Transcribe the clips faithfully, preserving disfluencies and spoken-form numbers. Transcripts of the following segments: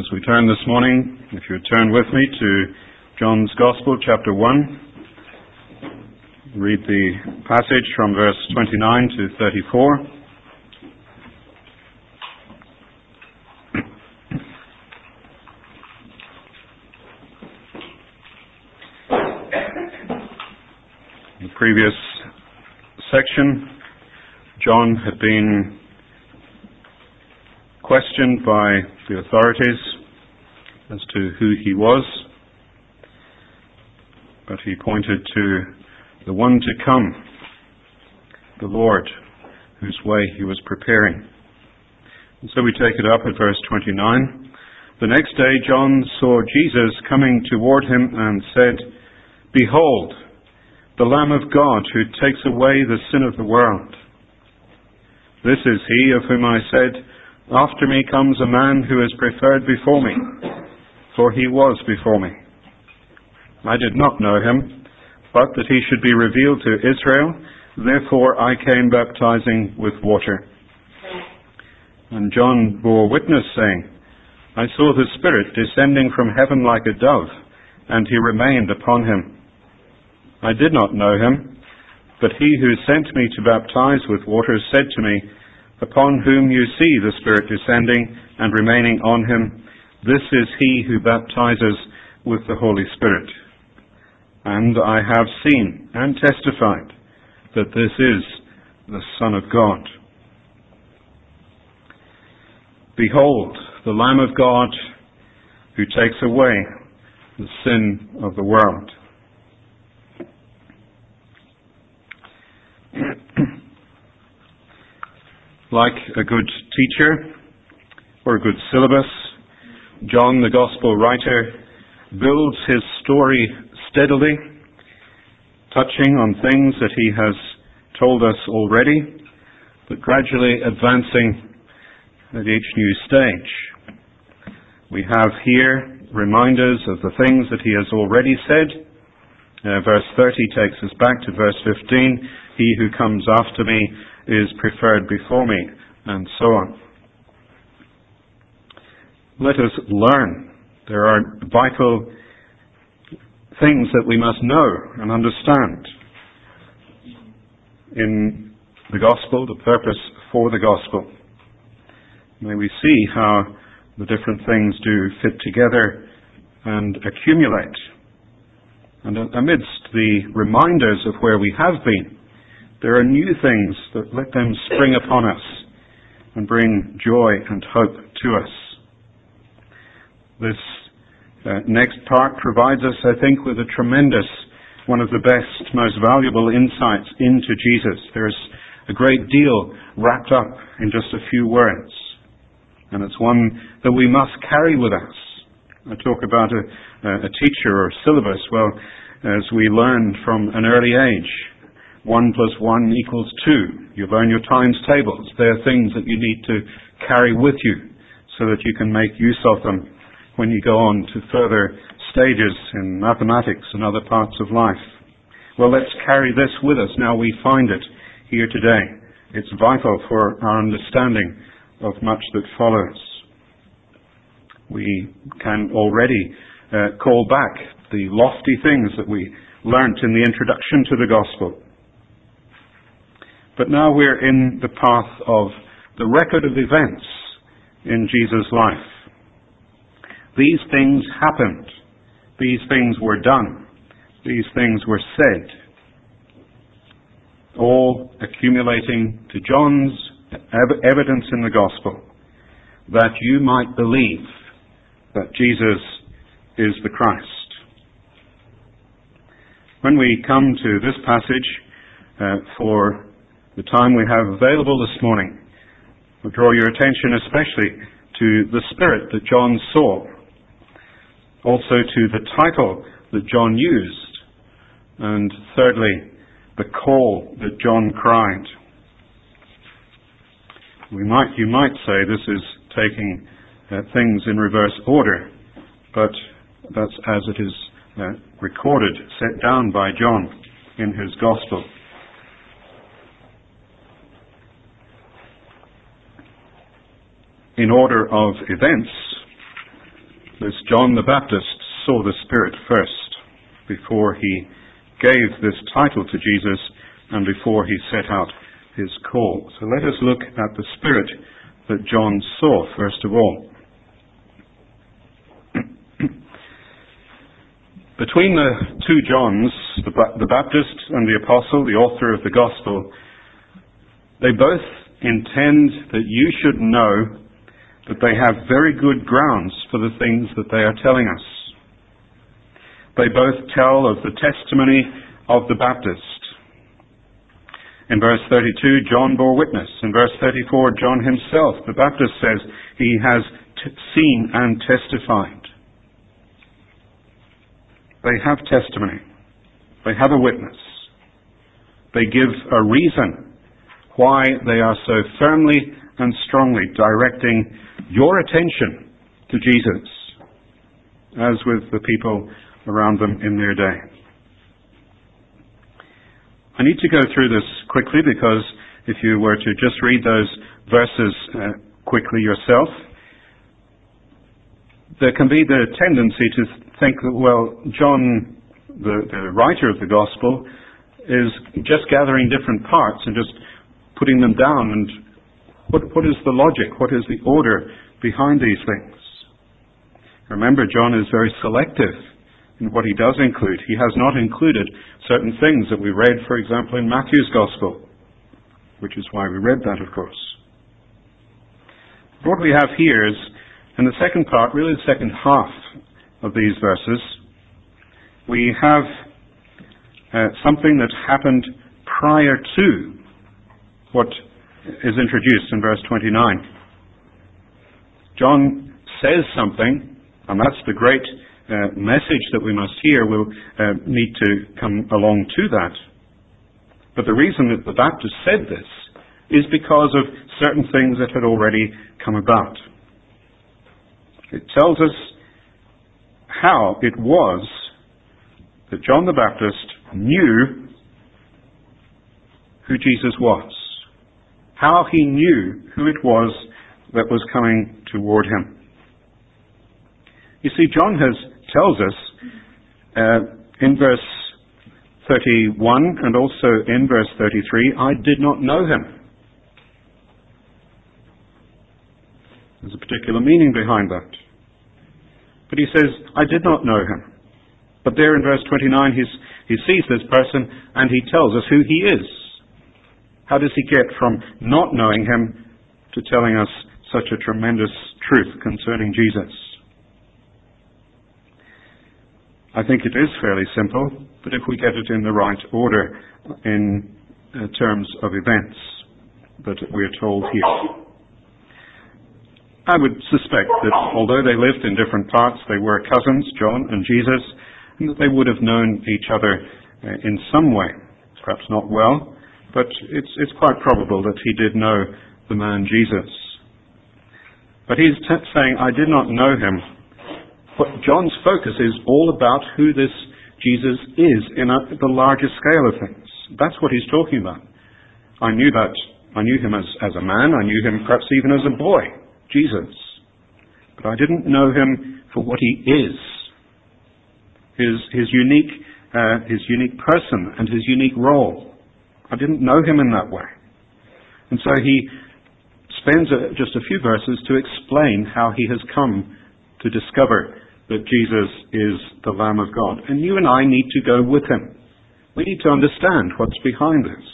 As we turn this morning, if you would turn with me to John's Gospel, chapter one, read the passage from verse twenty-nine to thirty-four. In the previous section, John had been questioned by the authorities as to who he was, but he pointed to the one to come, the Lord, whose way he was preparing. And so we take it up at verse twenty-nine. The next day John saw Jesus coming toward him and said, "Behold, the Lamb of God who takes away the sin of the world. This is he of whom I said, After me comes a man who is preferred before me, for he was before me. I did not know him, but that he should be revealed to Israel. Therefore I came baptizing with water." And John bore witness, saying, "I saw the Spirit descending from heaven like a dove, and he remained upon him. I did not know him, but he who sent me to baptize with water said to me, Upon whom you see the Spirit descending and remaining on him, this is he who baptizes with the Holy Spirit. And I have seen and testified that this is the Son of God. Behold, the Lamb of God who takes away the sin of the world." Like a good teacher or a good syllabus, John, the Gospel writer, builds his story steadily, touching on things that he has told us already, but gradually advancing at each new stage. We have here reminders of the things that he has already said. Uh, verse thirty takes us back to verse fifteen. "He who comes after me is preferred before me," and so on. Let us learn. There are vital things that we must know and understand in the gospel, the purpose for the gospel. May we see how the different things do fit together and accumulate. And amidst the reminders of where we have been, there are new things that let them spring upon us and bring joy and hope to us. This uh, next part provides us, I think, with a tremendous, one of the best, most valuable insights into Jesus. There's a great deal wrapped up in just a few words. And it's one that we must carry with us. I talk about a, a teacher or syllabus. Well, as we learn from an early age, one plus one equals two. You learn your times tables. They're things that you need to carry with you so that you can make use of them when you go on to further stages in mathematics and other parts of life. Well, let's carry this with us. Now we find it here today. It's vital for our understanding of much that follows. We can already uh, call back the lofty things that we learnt in the introduction to the gospel. But now we're in the path of the record of events in Jesus' life. These things happened. These things were done. These things were said. All accumulating to John's ev- evidence in the gospel that you might believe that Jesus is the Christ. When we come to this passage uh, for the time we have available this morning, we'll draw your attention especially to the Spirit that John saw, also to the title that John used, and thirdly, the call that John cried. We might, you might say this is taking uh, things in reverse order, but that's as it is uh, recorded, set down by John in his Gospel. In order of events, This John the Baptist saw the Spirit first, before he gave this title to Jesus and before he set out his call. So let us look at the Spirit that John saw first of all. Between the two Johns, the, the Baptist and the Apostle, the author of the Gospel, they both intend that you should know that they have very good grounds for the things that they are telling us. They both tell of the testimony of the Baptist. In verse thirty-two, John bore witness. In verse thirty-four, John himself, the Baptist, says he has t- seen and testified. They have testimony. They have a witness. They give a reason why they are so firmly and strongly directing your attention to Jesus, as with the people around them in their day. I need to go through this quickly because if you were to just read those verses uh, quickly yourself, there can be the tendency to think that, well, John, the, the writer of the Gospel, is just gathering different parts and just putting them down. And what, what is the logic? What is the order behind these things? Remember, John is very selective in what he does include. He has not included certain things that we read, for example, in Matthew's Gospel, which is why we read that, of course. What we have here is, in the second part, really the second half of these verses, we have uh, something that happened prior to what is introduced in verse twenty-nine. John says something, and that's the great uh, message that we must hear. We'll uh, need to come along to that. But the reason that the Baptist said this is because of certain things that had already come about. It tells us how it was that John the Baptist knew who Jesus was. How he knew who it was that was coming toward him. You see, John has tells us uh, in verse thirty-one and also in verse thirty-three, I did not know him. There's a particular meaning behind that. But he says, I did not know him. But there in verse twenty-nine, he's, he sees this person and he tells us who he is. How does he get from not knowing him to telling us such a tremendous truth concerning Jesus? I think it is fairly simple, but if we get it in the right order in uh, terms of events that we are told here. I would suspect that although they lived in different parts, they were cousins, John and Jesus, and that they would have known each other uh, in some way. Perhaps not well, but it's, it's quite probable that he did know the man Jesus. But he's t- saying, I did not know him. But John's focus is all about who this Jesus is in a, the larger scale of things. That's what he's talking about. I knew that. I knew him as, as a man. I knew him perhaps even as a boy, Jesus. But I didn't know him for what he is. His, his unique, uh, his unique person and his unique role. I didn't know him in that way. And so he spends a, just a few verses to explain how he has come to discover that Jesus is the Lamb of God. And you and I need to go with him. We need to understand what's behind this.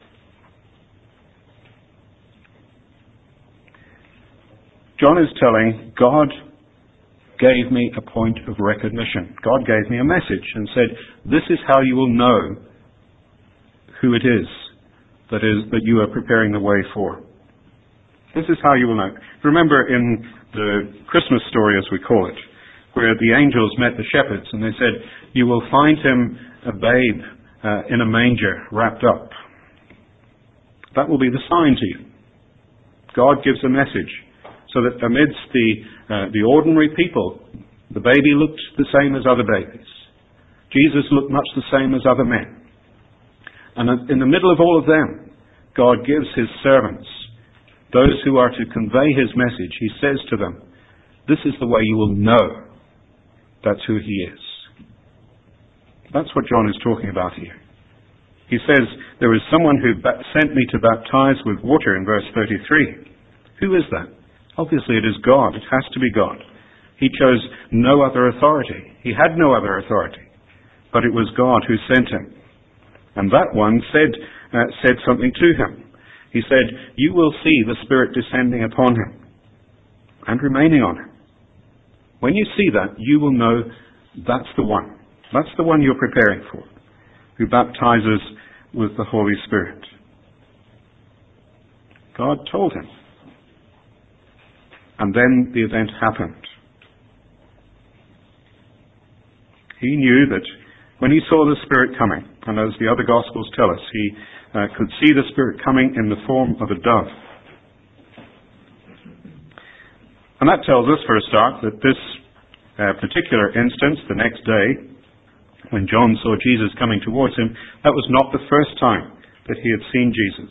John is telling, God gave me a point of recognition. God gave me a message and said, this is how you will know who it is that is that you are preparing the way for. This is how you will know. Remember in the Christmas story, as we call it, where the angels met the shepherds and they said, you will find him a babe uh, in a manger wrapped up. That will be the sign to you. God gives a message so that amidst the, uh, the ordinary people, the baby looked the same as other babies. Jesus looked much the same as other men. And in the middle of all of them, God gives his servants, those who are to convey his message, he says to them, this is the way you will know That's who he is. That's what John is talking about here. He says, there is someone who ba- sent me to baptize with water in verse thirty-three. Who is that? Obviously it is God. It has to be God. He chose no other authority. He had no other authority. But it was God who sent him. And that one said, uh, said something to him. He said, you will see the Spirit descending upon him and remaining on him. When you see that, you will know that's the one. That's the one you're preparing for, who baptizes with the Holy Spirit. God told him. And then the event happened. He knew that when he saw the Spirit coming, and as the other Gospels tell us, he uh, could see the Spirit coming in the form of a dove. And that tells us, for a start, that this uh, particular instance, the next day, when John saw Jesus coming towards him, that was not the first time that he had seen Jesus.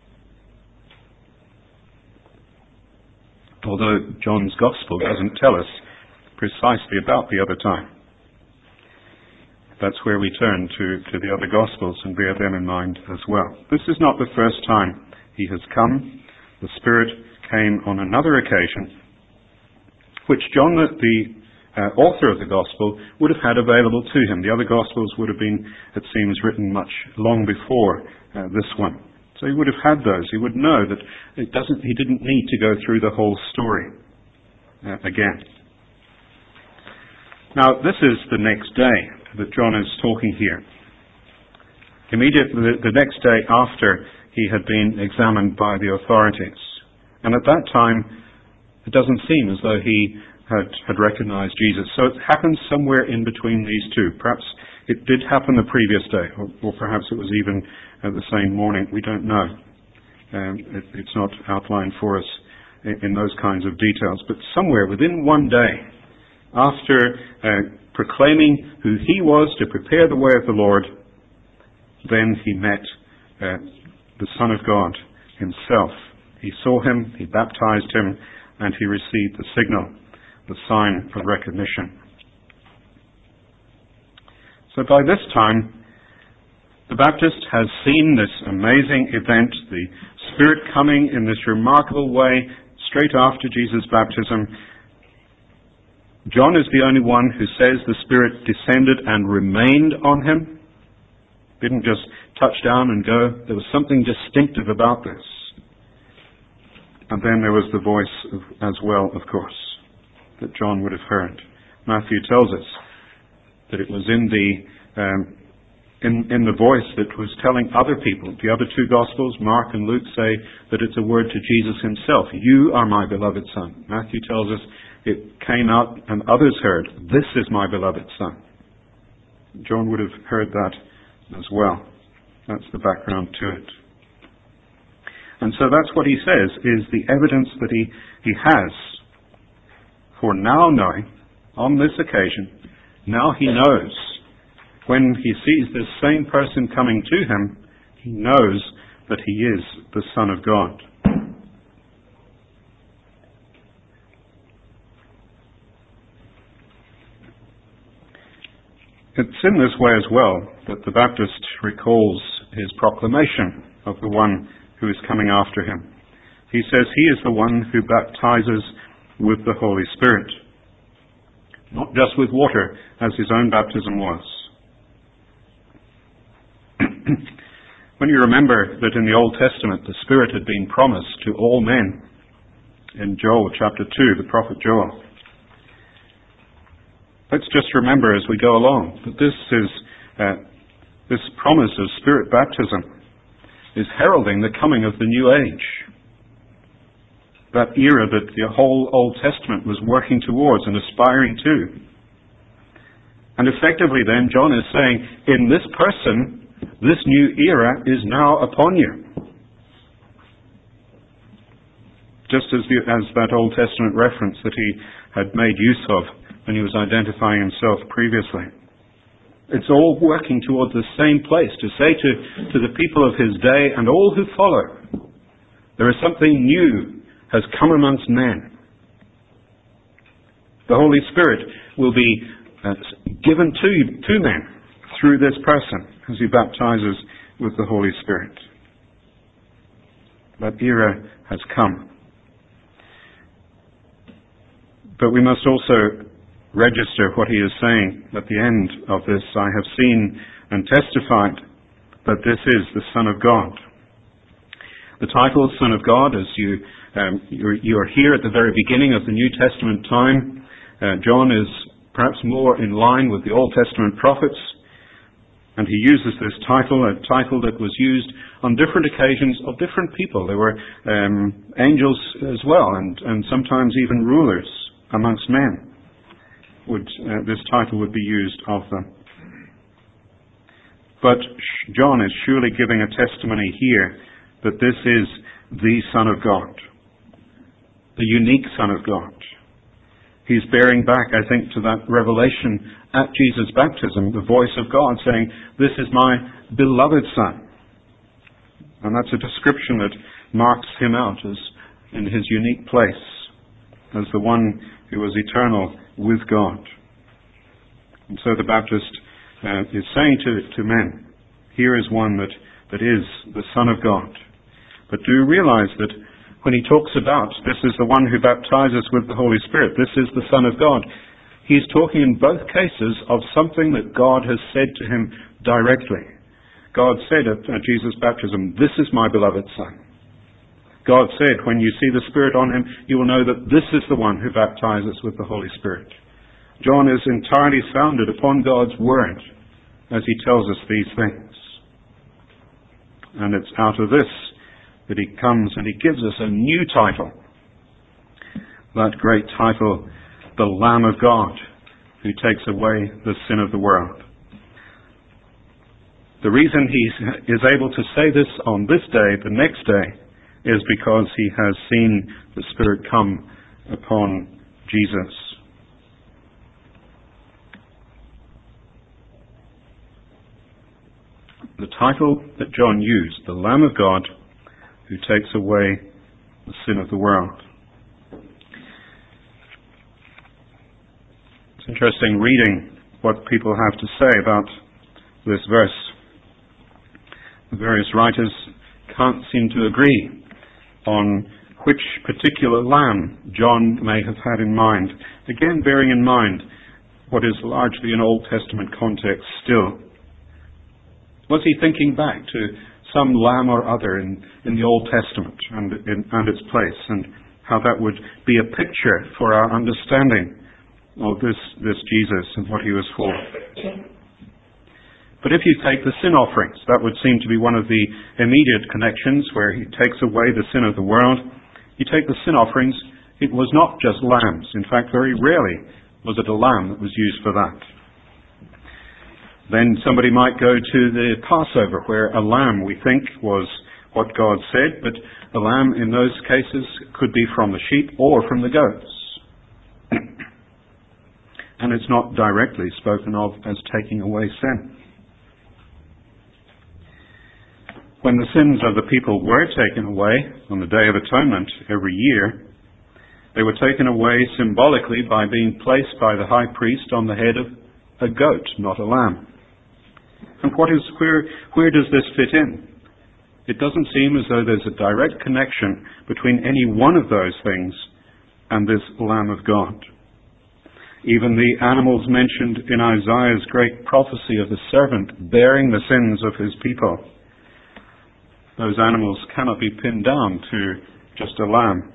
Although John's Gospel doesn't tell us precisely about the other time. That's where we turn to, to the other Gospels and bear them in mind as well. This is not the first time he has come. The Spirit came on another occasion, which John, the, the uh, author of the Gospel, would have had available to him. The other Gospels would have been, it seems, written much long before uh, this one. So he would have had those. He would know that it doesn't. He didn't need to go through the whole story uh, again. Now, this is the next day that John is talking here. Immediately, the, the next day after he had been examined by the authorities. And at that time, it doesn't seem as though he had, had recognized Jesus. So it happened somewhere in between these two. Perhaps it did happen the previous day, or, or perhaps it was even uh, the same morning. We don't know. Um, it, it's not outlined for us in, in those kinds of details. But somewhere within one day, after uh, proclaiming who he was to prepare the way of the Lord, then he met uh, the Son of God himself. He saw him, he baptized him, and he received the signal, the sign of recognition. So by this time, the Baptist has seen this amazing event, the Spirit coming in this remarkable way straight after Jesus' baptism. John is the only one who says the Spirit descended and remained on him. Didn't just touch down and go. There was something distinctive about this. And then there was the voice of, as well, of course, that John would have heard. Matthew tells us that it was in the um, in, in the voice that was telling other people. The other two Gospels, Mark and Luke, say that it's a word to Jesus himself. You are my beloved Son. Matthew tells us it came out and others heard, this is my beloved Son. John would have heard that as well. That's the background to it. And so that's what he says is the evidence that he, he has for now knowing, on this occasion, now he knows, when he sees this same person coming to him, he knows that he is the Son of God. It's in this way as well that the Baptist recalls his proclamation of the one who is coming after him. He says he is the one who baptizes with the Holy Spirit. Not just with water, as his own baptism was. When you remember that in the Old Testament the Spirit had been promised to all men, in Joel chapter two, the prophet Joel, let's just remember as we go along that this is uh, this promise of Spirit baptism is heralding the coming of the new age. That era that the whole Old Testament was working towards and aspiring to. And effectively then, John is saying, in this person, this new era is now upon you. Just as, the, as that Old Testament reference that he had made use of when he was identifying himself previously. It's all working towards the same place, to say to, to the people of his day and all who follow, there is something new has come amongst men. The Holy Spirit will be uh, given to, to men through this person as he baptizes with the Holy Spirit. That era has come. But we must also register what he is saying at the end of this. I have seen and testified that this is the Son of God. The title Son of God, as you um, you're, you're here at the very beginning of the New Testament time, uh, John is perhaps more in line with the Old Testament prophets, and he uses this title, a title that was used on different occasions of different people. There were um, angels as well, and, and sometimes even rulers amongst men. Would uh, this title would be used of them. But John is surely giving a testimony here that this is the Son of God, the unique Son of God. He's bearing back, I think, to that revelation at Jesus' baptism, the voice of God saying, "This is my beloved Son." And that's a description that marks him out as in his unique place, as the one who was eternal with God. And so the Baptist uh, is saying to, to men, here is one that, that is the Son of God. But do realize that when he talks about this is the one who baptizes with the Holy Spirit, this is the Son of God, he's talking in both cases of something that God has said to him directly. God said at, at Jesus' baptism, "This is my beloved Son." God said, when you see the Spirit on him, you will know that this is the one who baptizes with the Holy Spirit. John is entirely founded upon God's Word as he tells us these things. And it's out of this that he comes and he gives us a new title. That great title, the Lamb of God, who takes away the sin of the world. The reason he is able to say this on this day, the next day, is because he has seen the Spirit come upon Jesus. The title that John used, the Lamb of God, who takes away the sin of the world. It's interesting reading what people have to say about this verse. The various writers can't seem to agree on which particular lamb John may have had in mind. Again, bearing in mind what is largely an Old Testament context still. Was he thinking back to some lamb or other in, in the Old Testament and, in, and its place, and how that would be a picture for our understanding of this, this Jesus and what he was for? But if you take the sin offerings, that would seem to be one of the immediate connections where he takes away the sin of the world. You take the sin offerings, it was not just lambs. In fact, very rarely was it a lamb that was used for that. Then somebody might go to the Passover, where a lamb, we think, was what God said, but a lamb in those cases could be from the sheep or from the goats. And it's not directly spoken of as taking away sin. When the sins of the people were taken away on the Day of Atonement every year, they were taken away symbolically by being placed by the high priest on the head of a goat, not a lamb. And what is where where does this fit in? It doesn't seem as though there's a direct connection between any one of those things and this Lamb of God. Even the animals mentioned in Isaiah's great prophecy of the servant bearing the sins of his people, those animals cannot be pinned down to just a lamb.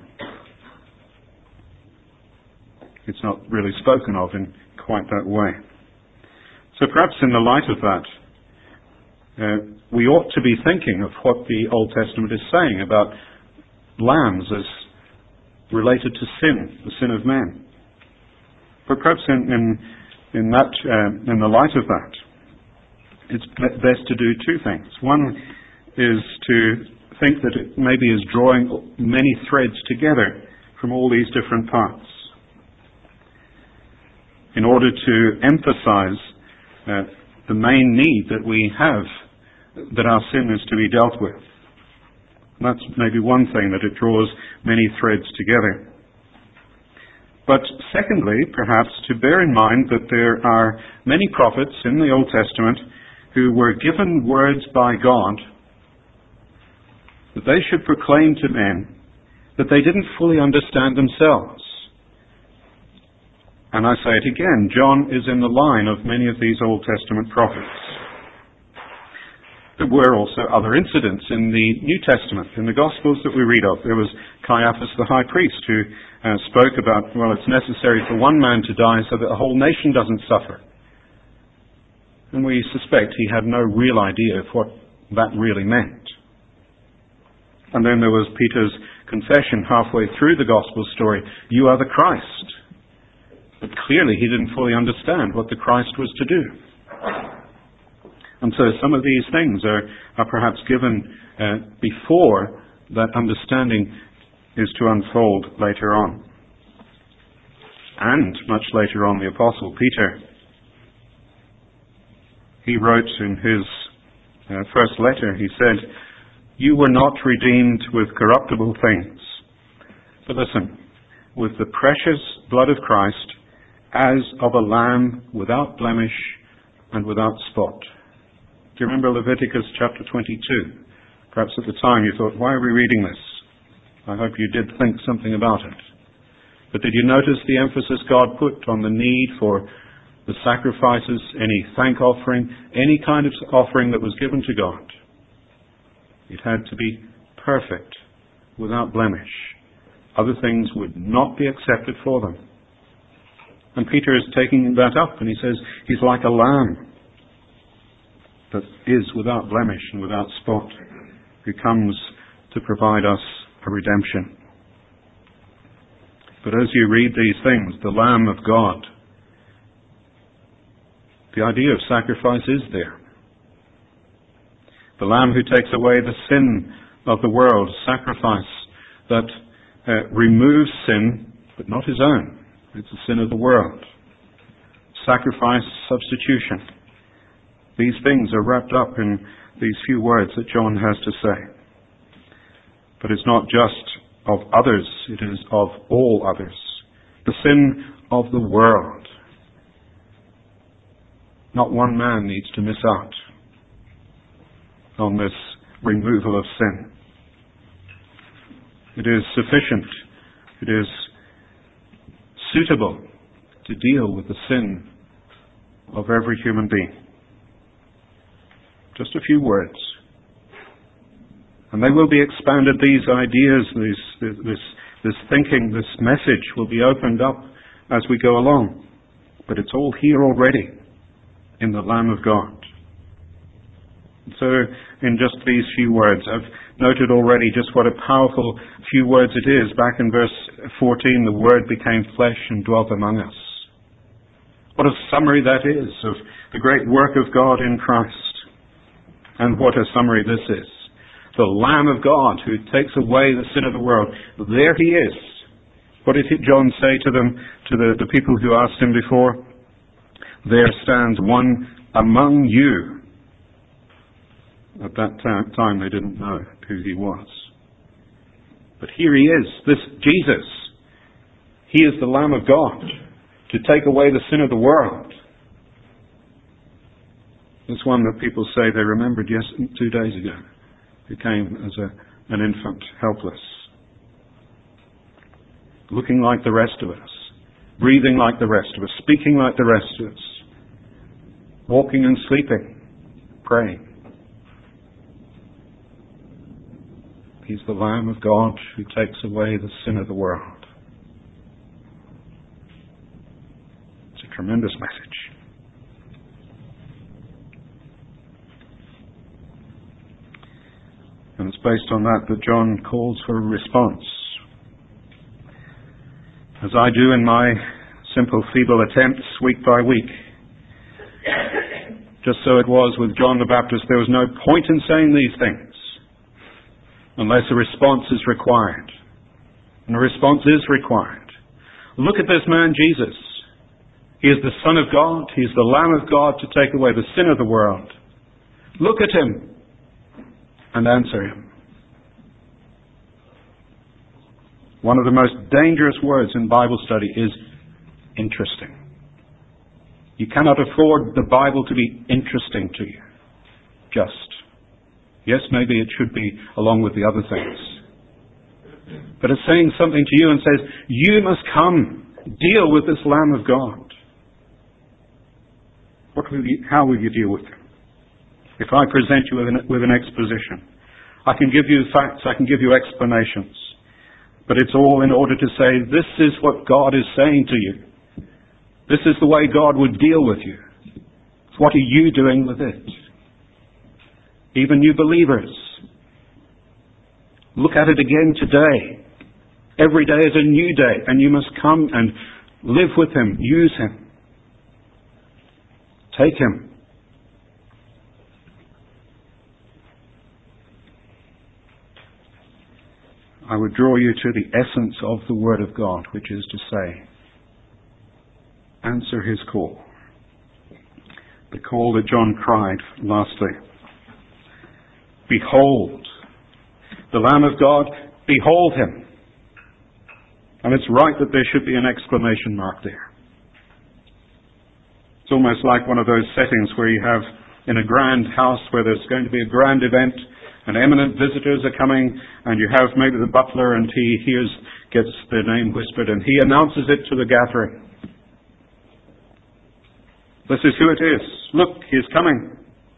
It's not really spoken of in quite that way. So perhaps in the light of that, uh, we ought to be thinking of what the Old Testament is saying about lambs as related to sin, the sin of man. But perhaps in in, in that uh, in the light of that, it's best to do two things. One is to think that it maybe is drawing many threads together from all these different parts in order to emphasize uh, the main need that we have, that our sin is to be dealt with. And that's maybe one thing, that it draws many threads together. But secondly, perhaps to bear in mind that there are many prophets in the Old Testament who were given words by God that they should proclaim to men that they didn't fully understand themselves. And I say it again, John is in the line of many of these Old Testament prophets. There were also other incidents in the New Testament, in the Gospels that we read of. There was Caiaphas the high priest who uh, spoke about, well, it's necessary for one man to die so that the whole nation doesn't suffer. And we suspect he had no real idea of what that really meant. And then there was Peter's confession halfway through the Gospel story, you are the Christ. But clearly he didn't fully understand what the Christ was to do. And so some of these things are, are perhaps given uh, before that understanding is to unfold later on. And much later on, the Apostle Peter, he wrote in his uh, first letter, he said, you were not redeemed with corruptible things, but listen, with the precious blood of Christ, as of a lamb without blemish and without spot. Do you remember Leviticus chapter twenty-two? Perhaps at the time you thought, why are we reading this? I hope you did think something about it. But did you notice the emphasis God put on the need for the sacrifices, any thank offering, any kind of offering that was given to God? It had to be perfect, without blemish. Other things would not be accepted for them. And Peter is taking that up and he says, he's like a lamb that is without blemish and without spot, who comes to provide us a redemption. But as you read these things, the Lamb of God, the idea of sacrifice is there. The Lamb who takes away the sin of the world, sacrifice that uh, removes sin, but not his own. It's the sin of the world. Sacrifice, substitution. These things are wrapped up in these few words that John has to say. But it's not just of others, it is of all others. The sin of the world. Not one man needs to miss out on this removal of sin. It is sufficient, it is suitable to deal with the sin of every human being. Just a few words. And they will be expanded, these ideas, this, this, this thinking, this message will be opened up as we go along. But it's all here already in the Lamb of God. So in just these few words, I've noted already just what a powerful few words it is. Back in verse fourteen, the Word became flesh and dwelt among us. What a summary that is of the great work of God in Christ. And what a summary this is. The Lamb of God who takes away the sin of the world. There he is. What did John say to them, to the, the people who asked him before? There stands one among you. At that time they didn't know who he was. But here he is, this Jesus. He is the Lamb of God to take away the sin of the world. This one that people say they remembered yes, two days ago, who came as a, an infant, helpless. Looking like the rest of us, breathing like the rest of us, speaking like the rest of us, walking and sleeping, praying. He's the Lamb of God who takes away the sin of the world. It's a tremendous message. And it's based on that that John calls for a response. As I do in my simple, feeble attempts week by week. Just so it was with John the Baptist, there was no point in saying these things unless a response is required. And a response is required. Look at this man, Jesus. He is the Son of God. He is the Lamb of God to take away the sin of the world. Look at him and answer him. One of the most dangerous words in Bible study is interesting. You cannot afford the Bible to be interesting to you. Just. Yes, maybe it should be along with the other things. But it's saying something to you and says, you must come, deal with this Lamb of God. What will you, how will you deal with him? If I present you with an, with an exposition, I can give you facts, I can give you explanations, but it's all in order to say, this is what God is saying to you. This is the way God would deal with you. What are you doing with it? Even new believers, look at it again today. Every day is a new day, and you must come and live with him, use him, take him. I would draw you to the essence of the Word of God, which is to say, answer his call. The call that John cried lastly. Behold, the Lamb of God, behold him. And it's right that there should be an exclamation mark there. It's almost like one of those settings where you have in a grand house where there's going to be a grand event and eminent visitors are coming, and you have maybe the butler, and he hears, gets their name whispered, and he announces it to the gathering. This is who it is. Look, he is coming.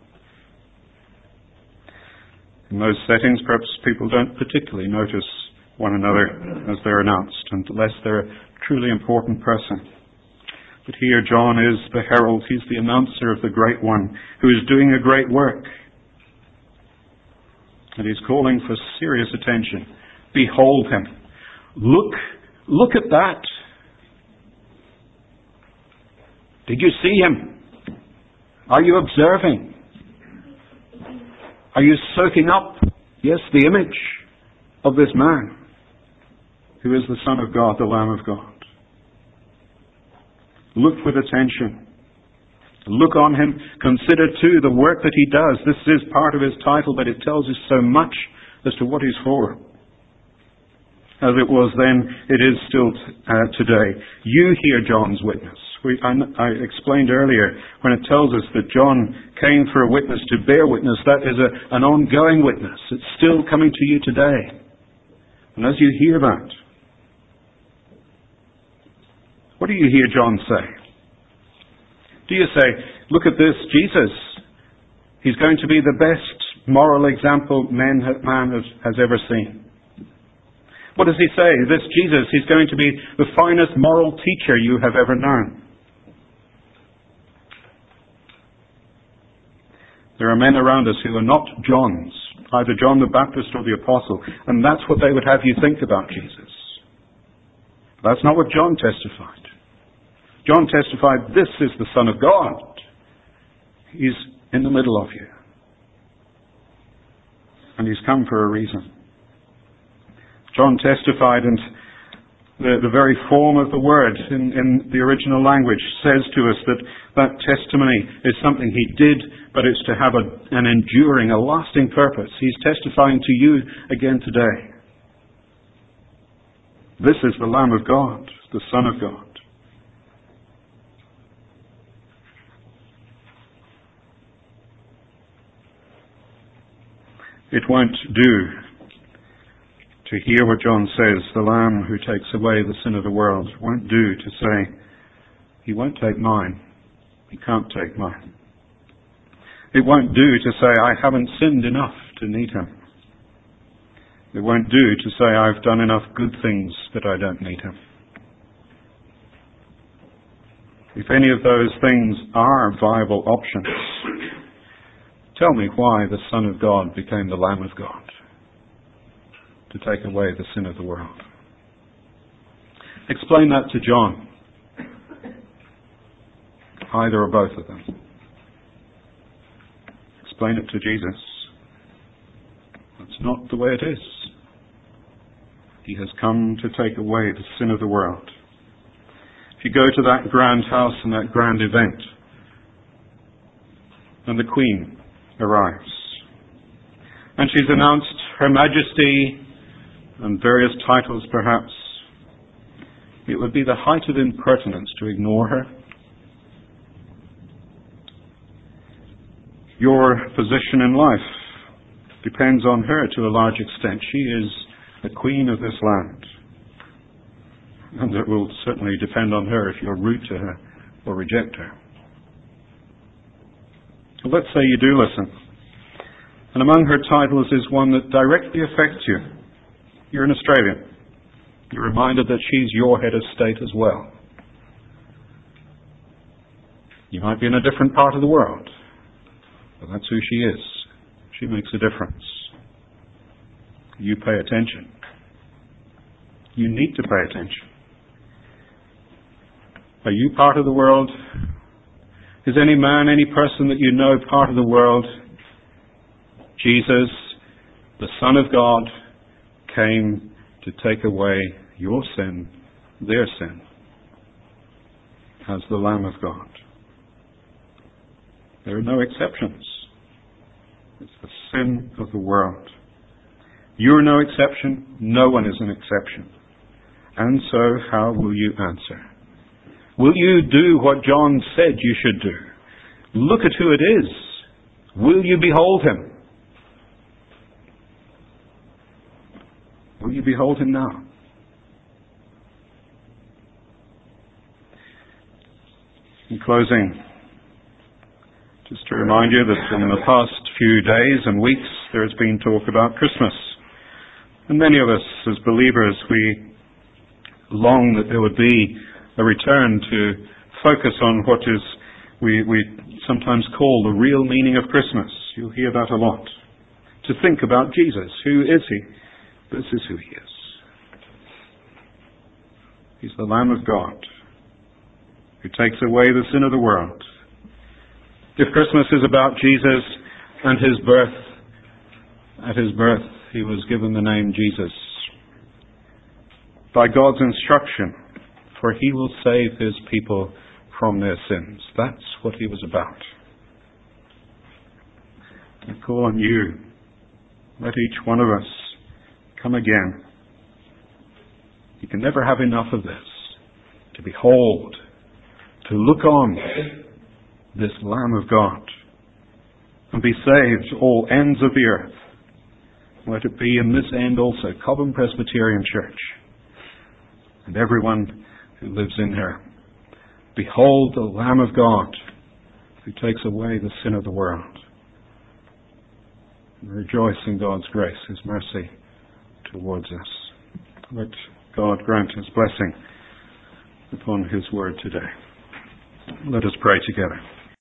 In those settings, perhaps people don't particularly notice one another as they're announced, unless they're a truly important person. But here John is the herald. He's the announcer of the great one who is doing a great work. And he's calling for serious attention. Behold him. Look, look at that. Did you see him? Are you observing? Are you soaking up, yes, the image of this man who is the Son of God, the Lamb of God? Look with attention. Look on him. Consider too the work that he does. This is part of his title, but it tells us so much as to what he's for. As it was then, it is still uh, today. You hear John's witness. We, I, I explained earlier when it tells us that John came for a witness to bear witness. That is a, an ongoing witness. It's still coming to you today. And as you hear that, what do you hear John say? Do you say, look at this, Jesus, he's going to be the best moral example man, man has, has ever seen. What does he say? This Jesus, he's going to be the finest moral teacher you have ever known. There are men around us who are not Johns, either John the Baptist or the Apostle, and that's what they would have you think about Jesus. That's not what John testified. John testified, this is the Son of God. He's in the middle of you. And he's come for a reason. John testified, and the, the very form of the word in, in the original language says to us that that testimony is something he did, but it's to have a, an enduring, a lasting purpose. He's testifying to you again today. This is the Lamb of God, the Son of God. It won't do to hear what John says, the Lamb who takes away the sin of the world. It won't do to say, he won't take mine. He can't take mine. It won't do to say, I haven't sinned enough to need him. It won't do to say, I've done enough good things that I don't need him. If any of those things are viable options, tell me why the Son of God became the Lamb of God to take away the sin of the world. Explain that to John. Either or both of them. Explain it to Jesus. That's not the way it is. He has come to take away the sin of the world. If you go to that grand house and that grand event, and the Queen arrives, and she's announced, Her Majesty and various titles perhaps, it would be the height of impertinence to ignore her. Your position in life depends on her to a large extent. She is the queen of this land. And it will certainly depend on her if you're rude to her or reject her. So let's say you do listen. And among her titles is one that directly affects you. You're an Australian. You're reminded that she's your head of state as well. You might be in a different part of the world, but that's who she is. She makes a difference. You pay attention. You need to pay attention. Are you part of the world? Is any man, any person that you know part of the world? Jesus, the Son of God, came to take away your sin, their sin, as the Lamb of God. There are no exceptions. It's the sin of the world. You're no exception. No one is an exception. And so, how will you answer? Will you do what John said you should do? Look at who it is. Will you behold him? Will you behold him now? In closing, just to remind you that in the past few days and weeks there has been talk about Christmas. And many of us as believers, we long that there would be a return to focus on what is we, we sometimes call the real meaning of Christmas. You'll hear that a lot. To think about Jesus. Who is he? This is who he is. He's the Lamb of God who takes away the sin of the world. If Christmas is about Jesus and his birth, at his birth he was given the name Jesus by God's instruction, for he will save his people from their sins. That's what he was about. I call on you, let each one of us come again. You can never have enough of this. To behold, to look on this Lamb of God and be saved all ends of the earth. Let it be in this end also, Cobham Presbyterian Church and everyone who lives in here. Behold the Lamb of God who takes away the sin of the world. And rejoice in God's grace, his mercy towards us. Let God grant his blessing upon his word today. Let us pray together.